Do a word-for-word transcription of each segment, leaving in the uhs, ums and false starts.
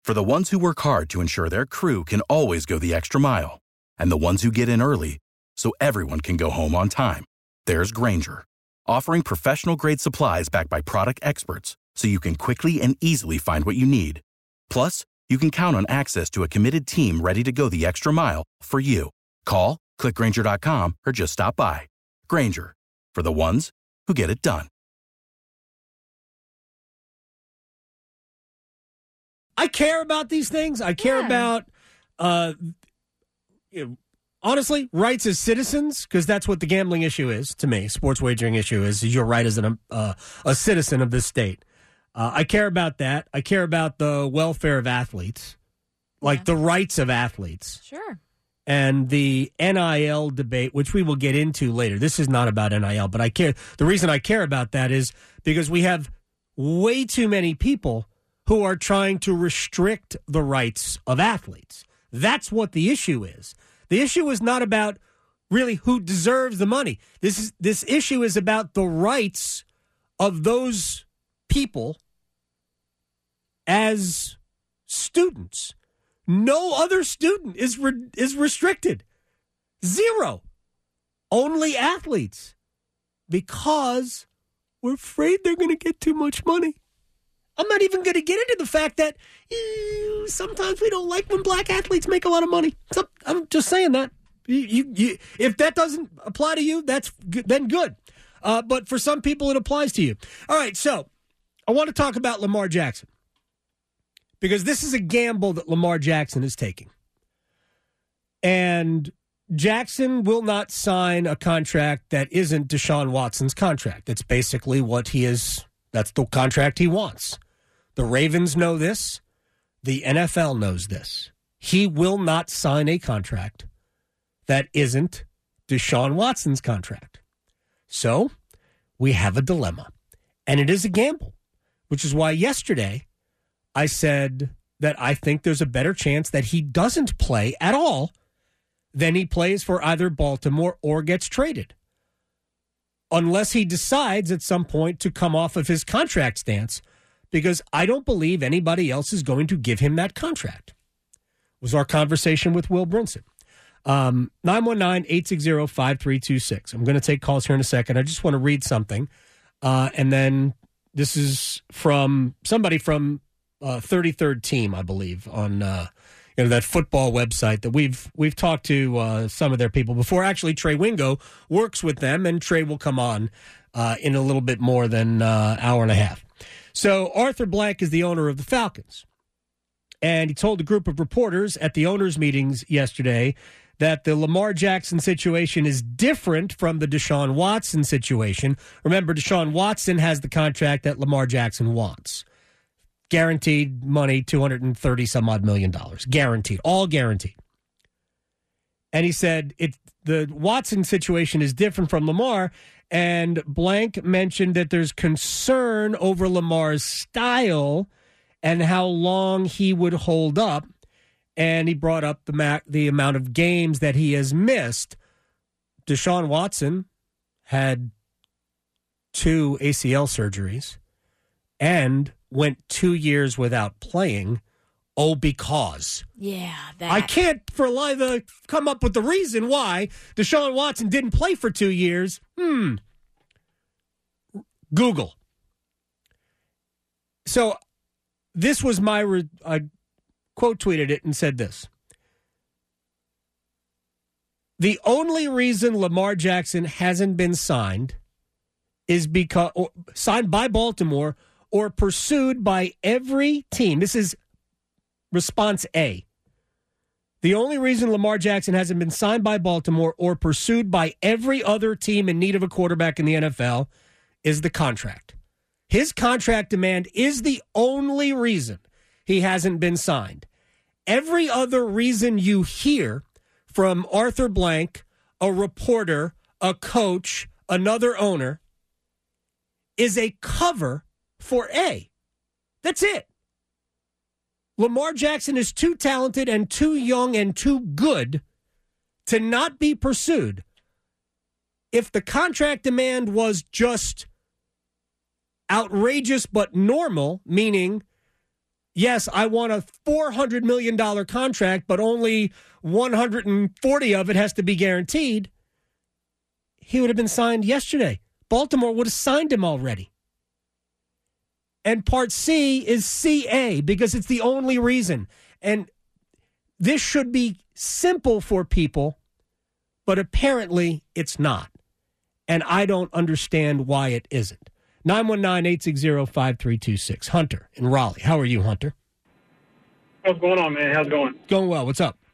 For the ones who work hard to ensure their crew can always go the extra mile, and the ones who get in early so everyone can go home on time, there's Grainger, offering professional-grade supplies backed by product experts so you can quickly and easily find what you need. Plus, you can count on access to a committed team ready to go the extra mile for you. Call, click Grainger dot com, or just stop by. Grainger, for the ones who get it done. I care about these things. I care Yeah. about, uh, you know, honestly, rights as citizens, because that's what the gambling issue is to me. Sports wagering issue is, is your right as an, uh, a citizen of this state. Uh, I care about that. I care about the welfare of athletes, like Yeah. the rights of athletes. Sure. And the N I L debate, which we will get into later. This is not about N I L, but I care. The reason I care about that is because we have way too many people who are trying to restrict the rights of athletes. That's what the issue is. The issue is not about really who deserves the money. This is this issue is about the rights of those people as students. No other student is re- is restricted. Zero. Only athletes. Because we're afraid they're going to get too much money. I'm not even going to get into the fact that eh, sometimes we don't like when black athletes make a lot of money. So, I'm just saying that. You, you, you, if that doesn't apply to you, that's good, then good. Uh, but for some people, it applies to you. All right, so I want to talk about Lamar Jackson. Because this is a gamble that Lamar Jackson is taking. And Jackson will not sign a contract that isn't Deshaun Watson's contract. That's basically what he is. That's the contract he wants. The Ravens know this. The N F L knows this. He will not sign a contract that isn't Deshaun Watson's contract. So we have a dilemma. And it is a gamble, which is why yesterday I said that I think there's a better chance that he doesn't play at all than he plays for either Baltimore or gets traded. Unless he decides at some point to come off of his contract stance, because I don't believe anybody else is going to give him that contract. Was our conversation with Will Brinson. Um, nine one nine, eight six zero, five three two six. I'm going to take calls here in a second. I just want to read something. Uh, and then this is from somebody from uh, thirty-third Team, I believe, on uh, you know that football website that we've we've talked to uh, some of their people before. Actually, Trey Wingo works with them, and Trey will come on uh, in a little bit more than an uh, hour and a half. So Arthur Blank is the owner of the Falcons. And he told a group of reporters at the owners' meetings yesterday that the Lamar Jackson situation is different from the Deshaun Watson situation. Remember, Deshaun Watson has the contract that Lamar Jackson wants. Guaranteed money, two hundred thirty some odd million dollars. Guaranteed. All guaranteed. And he said it. The Watson situation is different from Lamar. And Blank mentioned that there's concern over Lamar's style and how long he would hold up. And he brought up the ma- the amount of games that he has missed. Deshaun Watson had two A C L surgeries and went two years without playing. Oh, because. Yeah, that. I can't, for life, uh, come up with the reason why Deshaun Watson didn't play for two years. Hmm. Google. So this was my, re- I quote tweeted it and said this. The only reason Lamar Jackson hasn't been signed is because, or, signed by Baltimore or pursued by every team. This is response A. The only reason Lamar Jackson hasn't been signed by Baltimore or pursued by every other team in need of a quarterback in the N F L is the contract. His contract demand is the only reason he hasn't been signed. Every other reason you hear from Arthur Blank, a reporter, a coach, another owner, is a cover for A. That's it. Lamar Jackson is too talented and too young and too good to not be pursued. If the contract demand was just outrageous but normal, meaning yes, I want a four hundred million dollars contract, but only one hundred forty of it has to be guaranteed, he would have been signed yesterday. Baltimore would have signed him already. And Part C is C A because it's the only reason. And this should be simple for people, but apparently it's not. And I don't understand why it isn't. nine one nine, eight six zero, five three two six. Hunter in Raleigh. How are you, Hunter? What's going on, man? How's it going? Going well. What's up?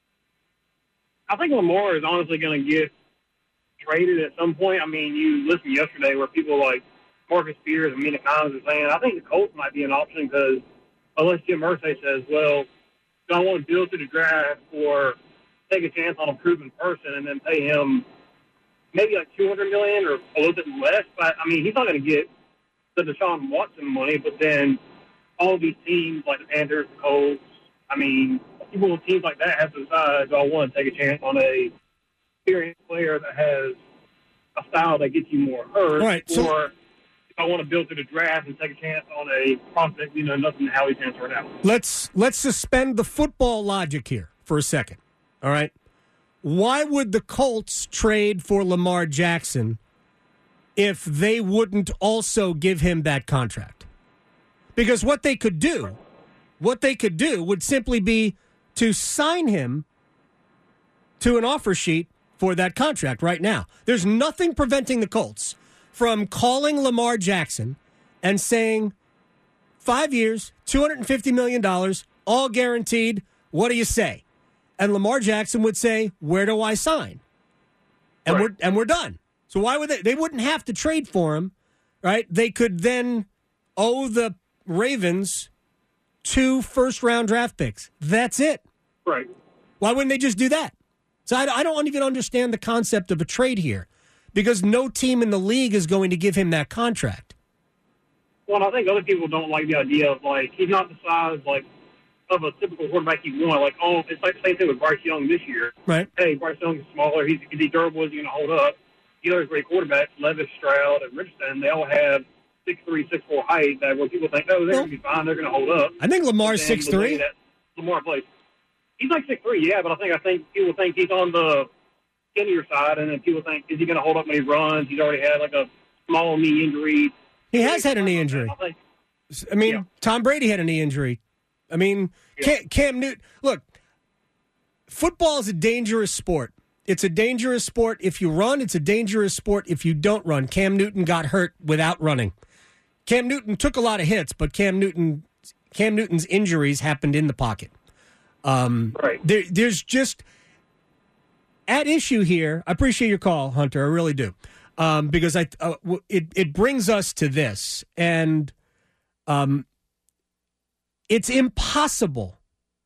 I think Lamar is honestly going to get traded at some point. I mean, you listened yesterday where people like Marcus Spears and Mina Kimes are saying, I think the Colts might be an option because unless Jim Irsay says, well, do I want to build to the draft or take a chance on a proven person and then pay him maybe like two hundred million dollars or a little bit less. But, I mean, he's not going to get the Deshaun Watson money, but then all these teams like the Panthers, the Colts, I mean, people with teams like that have to decide, do I want to take a chance on a experienced player that has a style that gets you more hurt, right, so- or if I want to build to the draft and take a chance on a prospect, you know, nothing how he's going to turn out. Let's, let's suspend the football logic here for a second, all right? Why would the Colts trade for Lamar Jackson if they wouldn't also give him that contract? Because what they could do, what they could do would simply be to sign him to an offer sheet for that contract right now. There's nothing preventing the Colts from calling Lamar Jackson and saying, five years, two hundred fifty million dollars, all guaranteed, what do you say? And Lamar Jackson would say, where do I sign? And right. we're and we're done. So why would they? They wouldn't have to trade for him, right? They could then owe the Ravens two first-round draft picks. That's it. Right. Why wouldn't they just do that? So I, I don't even understand the concept of a trade here because no team in the league is going to give him that contract. Well, I think other people don't like the idea of, like, he's not the size, like, of a typical quarterback you want. Like, oh, it's like the same thing with Bryce Young this year. Right. Hey, Bryce Young is smaller. He's, is he durable? Is he going to hold up? You know, there's great quarterbacks, Levis, Stroud, and Richardson. They all have six three, six four height that where people think, oh, they're going to be fine. They're going to hold up. I think Lamar's six three. Lamar plays. He's like six three, yeah, but I think I think people think he's on the skinnier side, and then people think, is he going to hold up when he runs? He's already had like a small knee injury. He has had a knee injury. I, think, I mean, yeah. Tom Brady had a knee injury. I mean, Yeah. Cam, Cam Newton. Look, football is a dangerous sport. It's a dangerous sport if you run. It's a dangerous sport if you don't run. Cam Newton got hurt without running. Cam Newton took a lot of hits, but Cam Newton, Cam Newton's injuries happened in the pocket. Um, right. There, there's just at issue here. I appreciate your call, Hunter. I really do, um, because I uh, it it brings us to this, and um, it's impossible,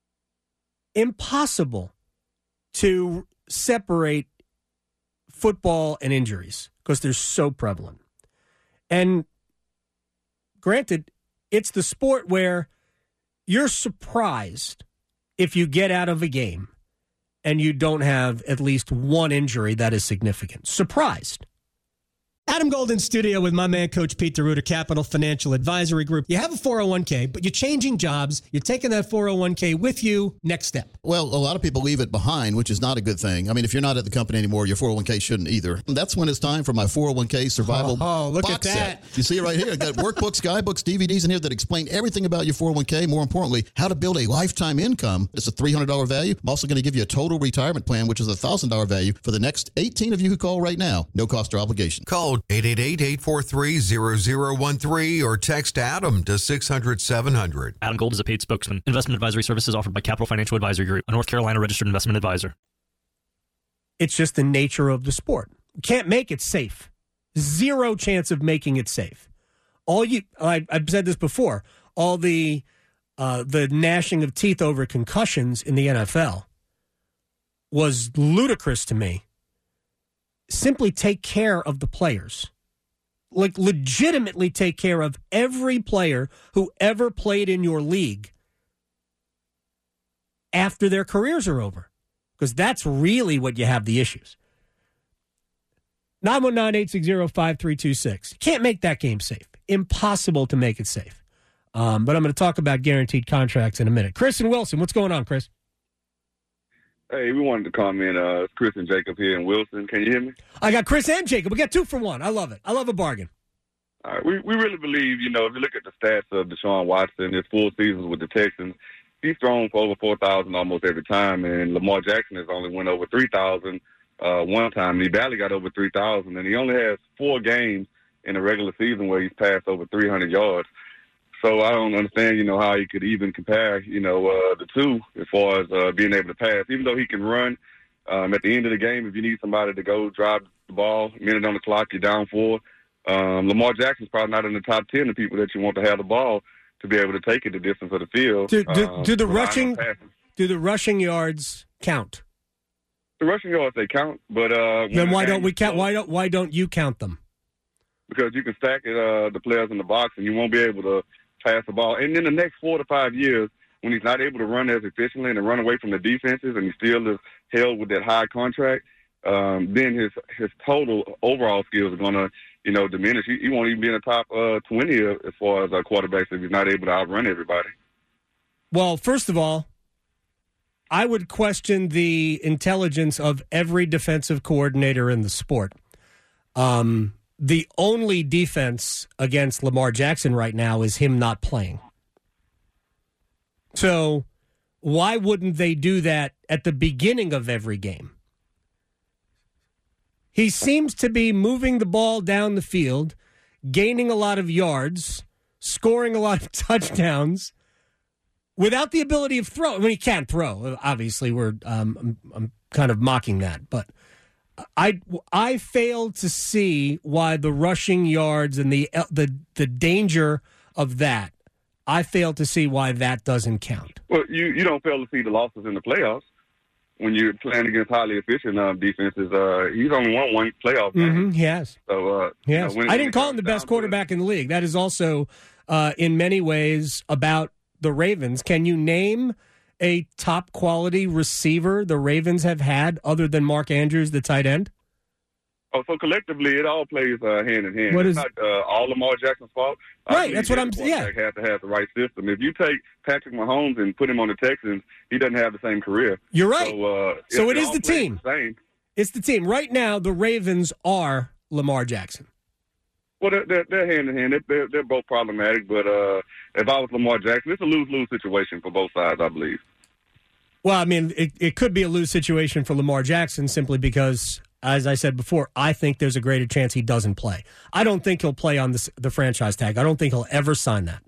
impossible to separate football and injuries because they're so prevalent. And granted, it's the sport where you're surprised if you get out of a game and you don't have at least one injury that is significant. Surprised. Adam Golden studio with my man, Coach Pete DeRuiter, Capital Financial Advisory Group. You have a four oh one k, but you're changing jobs. You're taking that four oh one k with you. Next step. Well, a lot of people leave it behind, which is not a good thing. I mean, if you're not at the company anymore, your four oh one k shouldn't either. That's when it's time for my four oh one k survival Oh, look box at that. set. You see it right here. I've got workbooks, guidebooks, D V Ds in here that explain everything about your four oh one k. More importantly, how to build a lifetime income. It's a three hundred dollars value. I'm also going to give you a total retirement plan, which is a one thousand dollars value for the next eighteen of you who call right now. No cost or obligation. Call eight eight eight, eight four three, zero zero one three or text Adam to six hundred, seven hundred. Adam Gold is a paid spokesman. Investment advisory services offered by Capital Financial Advisory Group, a North Carolina registered investment advisor. It's just the nature of the sport. You can't make it safe. Zero chance of making it safe. All you, I, I've said this before, all the uh, the gnashing of teeth over concussions in the N F L was ludicrous to me. Simply take care of the players. Like, legitimately take care of every player who ever played in your league after their careers are over. Because that's really what you have the issues. nine one nine, eight six zero, five three two six. You can't make that game safe. Impossible to make it safe. Um, but I'm going to talk about guaranteed contracts in a minute. Chris and Wilson, what's going on, Chris? Hey, we wanted to comment. Uh, it's Chris and Jacob here in Wilson. Can you hear me? I got Chris and Jacob. We got two for one. I love it. I love a bargain. All right. We we really believe, you know, if you look at the stats of Deshaun Watson, his full seasons with the Texans, he's thrown for over four thousand almost every time, and Lamar Jackson has only went over three thousand uh, one time, and he barely got over three thousand, and he only has four games in a regular season where he's passed over three hundred yards. So I don't understand, you know, how you could even compare, you know, uh, the two as far as uh, being able to pass. Even though he can run, um, at the end of the game, if you need somebody to go drive the ball, minute on the clock, you're down four. Um, Lamar Jackson's probably not in the top ten of people that you want to have the ball to be able to take it the distance of the field. Do, do, um, do the rushing do the rushing yards count? The rushing yards, they count, but uh, then why don't we count? Why don't why don't you count them? Because you can stack it, uh, the players in the box, and you won't be able to pass the ball. And in the next four to five years, when he's not able to run as efficiently and run away from the defenses, and he still is held with that high contract, um, then his his total overall skills are going to, you know, diminish. He, he won't even be in the top uh, twenty as far as our quarterbacks if he's not able to outrun everybody. Well, first of all, I would question the intelligence of every defensive coordinator in the sport. Um, the only defense against Lamar Jackson right now is him not playing. So why wouldn't they do that at the beginning of every game? He seems to be moving the ball down the field, gaining a lot of yards, scoring a lot of touchdowns, without the ability of throw. I mean, he can't throw. Obviously, we're um, I'm, I'm kind of mocking that, but I I failed to see why the rushing yards and the the the danger of that. I failed to see why that doesn't count. Well, you you don't fail to see the losses in the playoffs when you're playing against highly efficient uh, defenses. Uh, he's only won one playoff game. Mm-hmm, he has. So, uh, yes. you know, when, I when didn't call him the best quarterback in the league. That is also, uh, in many ways, about the Ravens. Can you name a top quality receiver the Ravens have had other than Mark Andrews, the tight end? Oh, so collectively, it all plays uh, hand in hand. What it's is, not uh, all Lamar Jackson's fault. Right, that's what I'm saying. Yeah, have to have the right system. If you take Patrick Mahomes and put him on the Texans, he doesn't have the same career. You're right. So, uh, so it is the team. The same. It's the team. Right now, the Ravens are Lamar Jackson. Well, they're, they're, they're hand in hand. They're, they're both problematic. But uh, if I was Lamar Jackson, it's a lose-lose situation for both sides, I believe. Well, I mean, it, it could be a lose situation for Lamar Jackson simply because, as I said before, I think there's a greater chance he doesn't play. I don't think he'll play on the, the franchise tag. I don't think he'll ever sign that.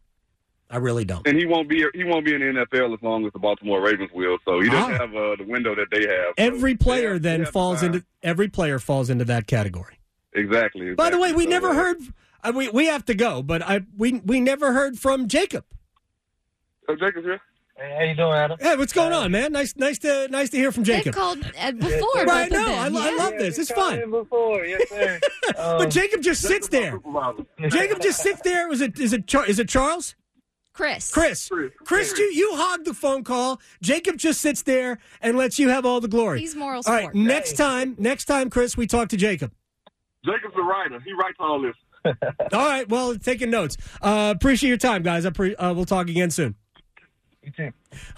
I really don't. And he won't be he won't be in the N F L as long as the Baltimore Ravens will. So he doesn't ah. have uh, the window that they have. Every so player have, then falls into every player falls into that category. Exactly. exactly. By the way, we so, never uh, heard. Uh, we we have to go, but I we we never heard from Jacob. So Jacob's here. Hey, how you doing, Adam? Hey, what's going on, man? Nice, nice to nice to hear from Jacob. They called uh, before. Right, no, I, yeah. I love this. It's fun. Before, yes, sir. Um, but Jacob just sits there. Jacob just sits there. Is it is it Char- is it Charles? Chris. Chris. Chris, Chris you, you hog the phone call. Jacob just sits there and lets you have all the glory. He's moral All support. right, next time, next time, Chris, we talk to Jacob. Jacob's a writer. He writes all this. All right, well, taking notes. Uh, appreciate your time, guys. I pre- uh, we'll talk again soon. You too.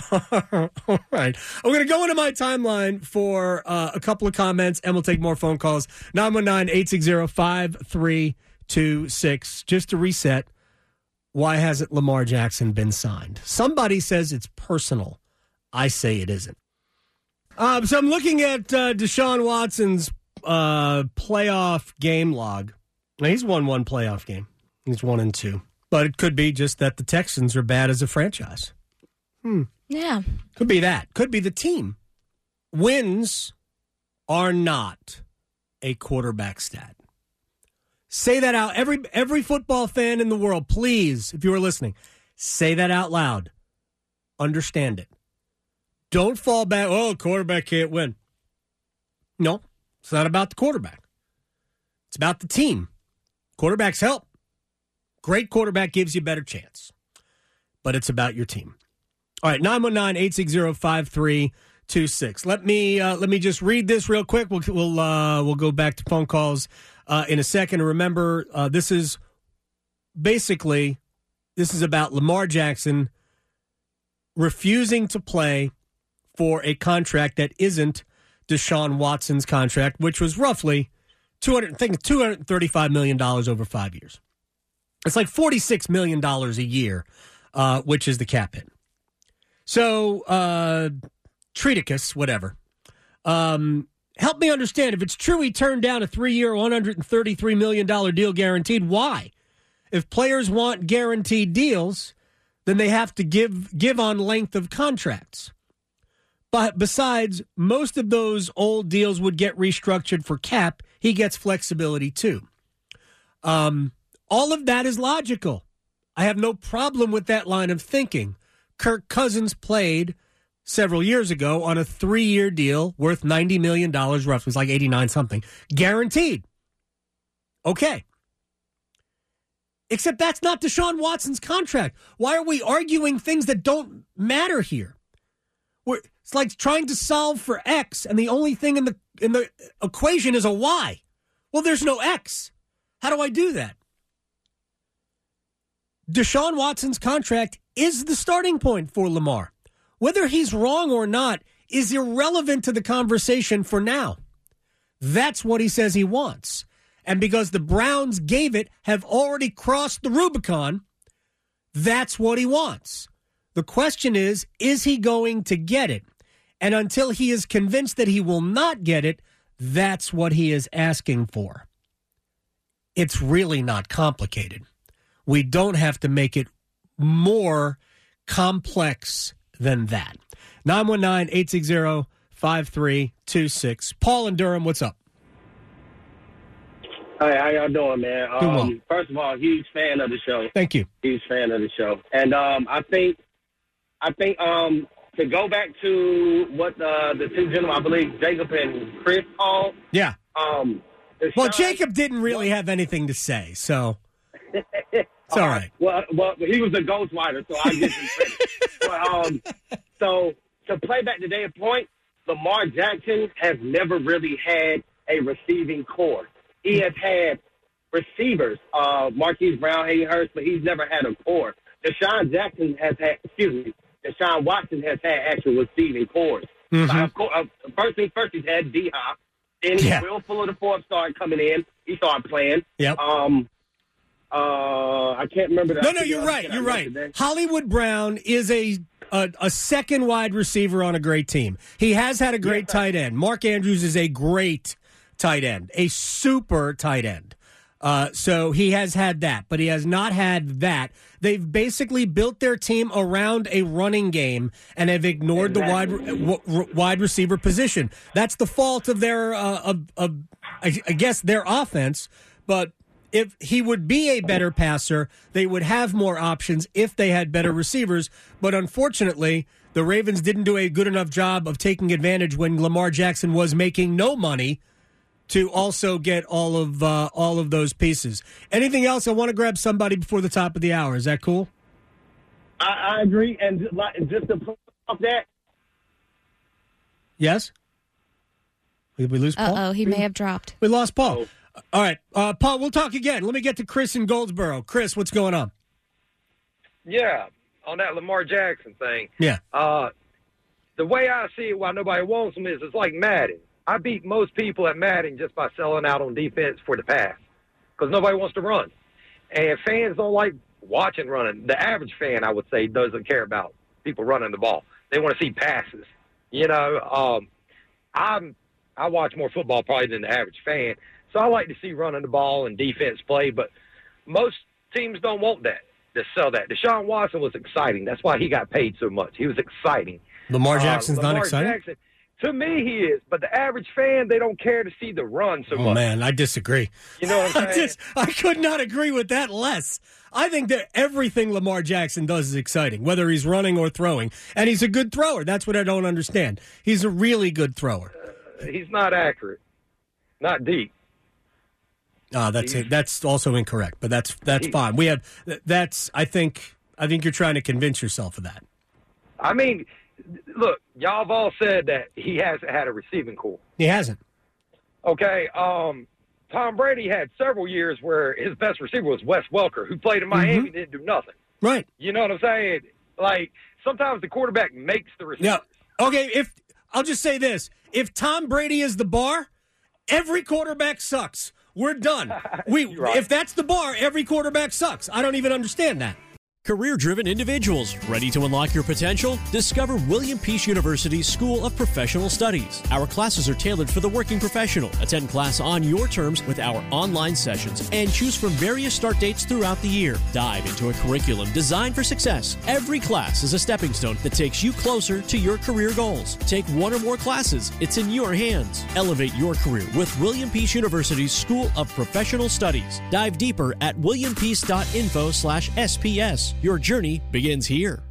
All right. I'm going to go into my timeline for uh, a couple of comments, and we'll take more phone calls. nine one nine, eight six zero, five three two six. Just to reset, why hasn't Lamar Jackson been signed? Somebody says it's personal. I say it isn't. Um, so I'm looking at uh, Deshaun Watson's uh, playoff game log. Now, he's won one playoff game. He's one and two. But it could be just that the Texans are bad as a franchise. Hmm. Yeah. Could be that. Could be the team. Wins are not a quarterback stat. Say that out. Every every football fan in the world, please, if you are listening, say that out loud. Understand it. Don't fall back. Oh, quarterback can't win. No, it's not about the quarterback. It's about the team. Quarterbacks help. Great quarterback gives you a better chance. But it's about your team. All right, nine one nine, eight six zero, five three two six. Let me uh, let me just read this real quick. We'll we'll uh, we'll go back to phone calls uh, in a second. And remember, uh, this is basically This is about Lamar Jackson refusing to play for a contract that isn't Deshaun Watson's contract, which was roughly two hundred, I think two hundred thirty-five million dollars over five years. It's like forty-six million dollars a year, uh, which is the cap hit. So, uh, Treaticus, whatever. Um, help me understand. If it's true he turned down a three-year, one hundred thirty-three million dollars deal guaranteed, why? If players want guaranteed deals, then they have to give give on length of contracts. But besides, most of those old deals would get restructured for cap. He gets flexibility too. Um, all of that is logical. I have no problem with that line of thinking. Kirk Cousins played several years ago on a three-year deal worth ninety million dollars, roughly. It's like eighty-nine something, guaranteed. Okay. Except that's not Deshaun Watson's contract. Why are we arguing things that don't matter here? We're, it's like trying to solve for X, and the only thing in the in the equation is a Y. Well, there's no X. How do I do that? Deshaun Watson's contract is the starting point for Lamar. Whether he's wrong or not is irrelevant to the conversation for now. That's what he says he wants. And because the Browns gave it, have already crossed the Rubicon, that's what he wants. The question is, is he going to get it? And until he is convinced that he will not get it, that's what he is asking for. It's really not complicated. We don't have to make it more complex than that. nine one nine, eight six zero, five three two six. Paul in Durham, what's up? Hi, how y'all doing, man? Doing well. Um, first of all, huge fan of the show. Thank you. Huge fan of the show. And um, I think, I think um, to go back to what the, the two gentlemen, I believe Jacob and Chris called. Yeah. Um, well, Jacob didn't really have anything to say, so it's all right. Well, well, he was a ghostwriter, so I give him credit. But, um, so to play back the data point, Lamar Jackson has never really had a receiving core. He has had receivers, uh, Marquise Brown, Hayden Hurst, but he's never had a core. Deshaun Jackson has had, excuse me, Deshaun Watson has had actual receiving cores. Mm-hmm. Uh, of course, uh, first things first, he's had D-Hop. Then Yeah. Will Fuller, the fourth, started coming in. He started playing. Yep. Um, uh, I can't remember that. No, no, you're right. You're right. Hollywood Brown is a, a a second wide receiver on a great team. He has had a great Yes, tight end. Mark Andrews is a great tight end, a super tight end. Uh, so he has had that, but he has not had that. They've basically built their team around a running game and have ignored exactly. the wide w- wide receiver position. That's the fault of their, uh, of, of I, I guess, their offense. But if he would be a better passer, they would have more options if they had better receivers. But unfortunately, the Ravens didn't do a good enough job of taking advantage when Lamar Jackson was making no money to also get all of uh, all of those pieces. Anything else? I want to grab somebody before the top of the hour. Is that cool? I, I agree. And just, like, just to put off that. Yes? Did we lose Paul? Uh-oh, he may have dropped. We lost Paul. All right. Uh, Paul, we'll talk again. Let me get to Chris in Goldsboro. Chris, what's going on? Yeah, on that Lamar Jackson thing. Yeah. Uh, the way I see it, why nobody wants him is it's like Madden. I beat most people at Madden just by selling out on defense for the pass because nobody wants to run. And fans don't like watching running. The average fan, I would say, doesn't care about people running the ball. They want to see passes. You know, um, I'm I watch more football probably than the average fan, so I like to see running the ball and defense play, but most teams don't want that, to sell that. Deshaun Watson was exciting. That's why he got paid so much. He was exciting. Lamar Jackson's uh, not Lamar exciting? Jackson, to me, he is, but the average fan, they don't care to see the run so oh, much. man, I disagree. You know what I'm I, saying? just, I could not agree with that less. I think that everything Lamar Jackson does is exciting, whether he's running or throwing. And he's a good thrower. That's what I don't understand. He's a really good thrower. Uh, he's not accurate, not deep. Uh, that's it. That's also incorrect, but that's that's fine. We have that's. I think I think you're trying to convince yourself of that. I mean, look, y'all have all said that he hasn't had a receiving core. He hasn't. Okay, um, Tom Brady had several years where his best receiver was Wes Welker, who played in Miami Mm-hmm. and didn't do nothing. Right. You know what I'm saying? Like, sometimes the quarterback makes the receiver. Yeah. Okay, if I'll just say this. If Tom Brady is the bar, every quarterback sucks. We're done. We right. If that's the bar, every quarterback sucks. I don't even understand that. Career-driven individuals ready to unlock your potential? Discover William Peace University's School of Professional Studies. Our classes are tailored for the working professional. Attend class on your terms with our online sessions and choose from various start dates throughout the year. Dive into a curriculum designed for success. Every class is a stepping stone that takes you closer to your career goals. Take one or more classes. It's in your hands. Elevate your career with William Peace University's School of Professional Studies. Dive deeper at william peace dot info slash S P S. Your journey begins here.